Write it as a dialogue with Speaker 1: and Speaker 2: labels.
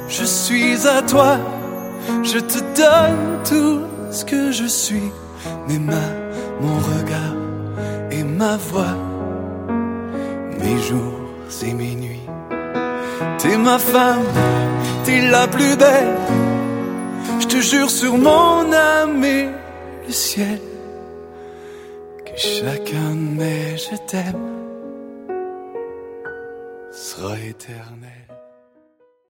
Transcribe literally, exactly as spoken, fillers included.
Speaker 1: je suis à toi. Je te donne tout ce que je suis, mes mains, mon regard et ma voix, mes jours et mes nuits. T'es ma femme, t'es la plus belle. Je te jure sur mon âme et le ciel que chacun de mes je t'aime sera éternel.